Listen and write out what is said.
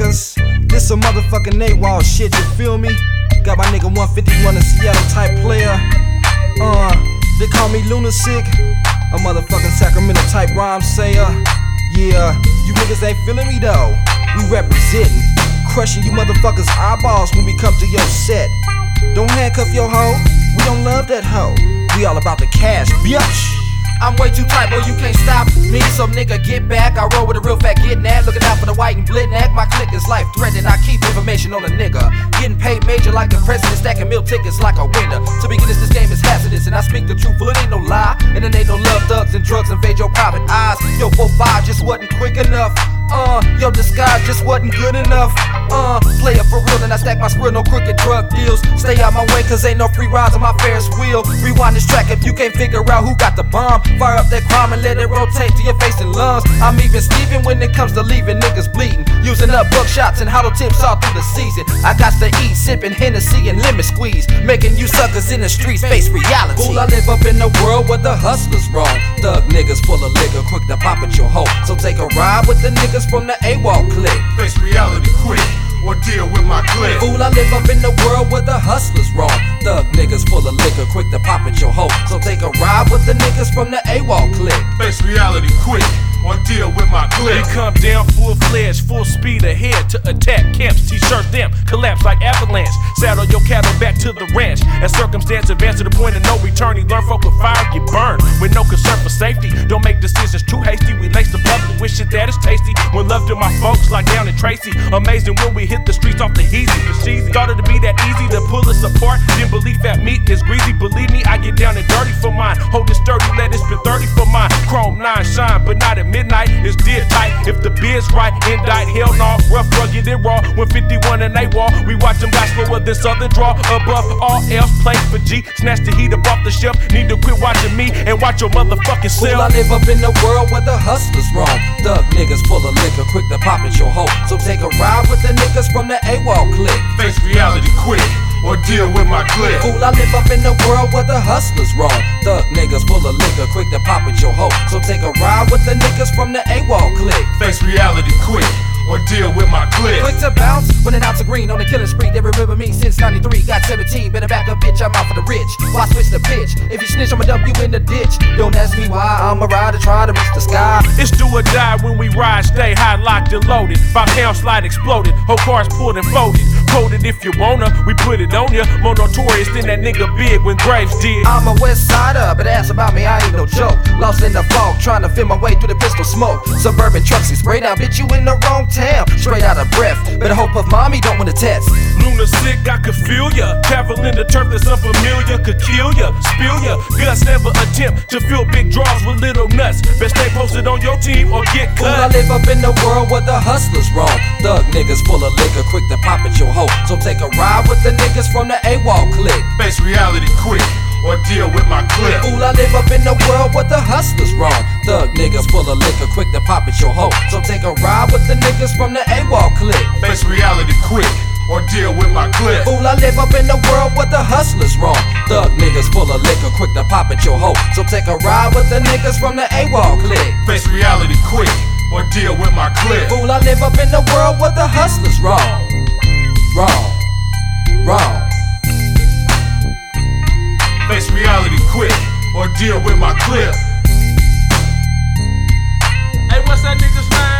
niggas. This some motherfucking Nate Wall shit, you feel me? Got my nigga 151, a Seattle type player. They call me Lunatic, a motherfucking Sacramento type rhyme sayer. Yeah, you niggas ain't feeling me though. We representing, crushing you motherfuckers' eyeballs when we come to your set. Don't handcuff your hoe, we don't love that hoe. We all about the cash, bitch. I'm way too tight, boy, you can't stop me. So nigga, get back. I roll with a real fat getting at. Looking out for the white and blitnack. My clique is life threatening. I keep information on a nigga. Getting paid major like the president. Stacking meal tickets like a winner. To begin this game is hazardous. And I speak the truth, well, it ain't no lie. And it ain't no love, thugs and drugs invade your private eyes. Yo, 4-5 just wasn't quick enough. Your disguise just wasn't good enough. Play it for real, and I stack my squirrel, no crooked drug deals. Stay out my way, cause ain't no free rides on my Ferris wheel. Rewind this track if you can't figure out who got the bomb. Fire up that crime and let it rotate to your face and lungs. I'm even Steven when it comes to leaving niggas bleeding. Using up buckshots and hollow tips all through the season. I got to eat, sipping Hennessy and lemon squeeze. Making you suckers in the streets face reality. Fool, I live up in the world where the hustlers roam. Thug niggas full of liquor, quick to pop at your hoe. So take a ride with the niggas from the AWOL clique. Face reality quick, or deal with my clique. Fool, I live up in the world where the hustlers roam. Thug niggas full of liquor, quick to pop at your hoe. So take a ride with the niggas from the AWOL clique. Face reality quick, or deal with my clique. We come down full-fledged, full speed ahead to attack camps, t-shirt them, collapse like avalanche. Saddle your cattle back to the ranch. As circumstance advance to the point of no return, you learn folk with fire get burned. With no concern for safety, don't make decisions too hasty. We lace the public with shit that is tasty. When love to my folks like down in Tracy. Amazing when we hit the streets off the easy for cheesy. Thought it to be that easy to pull us apart. Didn't believe that meat is greasy. Believe me, I get down and dirty for mine. Hold it sturdy, let it spit 30 for mine. Chrome 9 shine, but not at midnight. It's dead tight. If the biz right, indict. Hell no, rough, rugged, and raw. When 51 and AWOL, we watch them guys slower than Southern draw. Above all else, play for G. Snatch the heat up off the shelf. Need to quit watching me and watch your motherfucking self. Fool, I live up in the world where the hustlers roam. Thug niggas full of liquor, quick to pop at your hoe. So take a ride with the niggas from the AWOL clique. Face reality quick, or deal with my clique. Fool, I live up in the world where the hustlers roam. Thug niggas full of liquor, quick to pop at your hoe. So take a ride with the niggas from the AWOL clique. Face reality quick, or deal with my clique. Quick to bounce, running out to green on the killing spree. They remember me since 93, got 17. Better back up, bitch, I'm out for the rich. Why switch the pitch? If you snitch, I'ma dump you in the ditch. Don't ask me why, I'm a rider trying to reach the sky. It's do or die when we ride, stay high, locked and loaded. 5-pound slide exploded, whole cars pulled and folded. Quoted if you wanna, we put it on ya. More notorious than that nigga big when Graves did. I'm a west sider, but ask about me, I ain't no joke. Lost in the fog, trying to feel my way through the pistol smoke. Suburban trucks, he spray down, bitch, you in the wrong town. Straight out of breath, better hope of mommy don't wanna test. Lunatic, I could feel ya. Traveling the turf that's unfamiliar, could kill ya, spill ya. Guts never attempt to fill big draws with little nuts. Best stay posted on your team or get Fool, I cut. live up in the world where the hustlers roam. Thug niggas full of liquor, quick to pop at your hoe. So take a ride with the niggas from the AWOL clique. Face reality quick, or deal with my clique. Fool, I live up in the world where the hustlers roam. Thug niggas full of liquor, quick to pop at your hoe. So take a ride with the niggas from the AWOL clique. Face reality quick, or deal with my clique. Fool, I live up in the world where the hustlers roam. Thug niggas full of liquor, quick to pop at your hoe. So take a ride with the niggas from the AWOL clique. Face reality quick, or deal with my clique. Fool, I live up in the world where the hustlers roam. Wrong, wrong. Face reality quick, or deal with my clique. Hey, what's that nigga's name?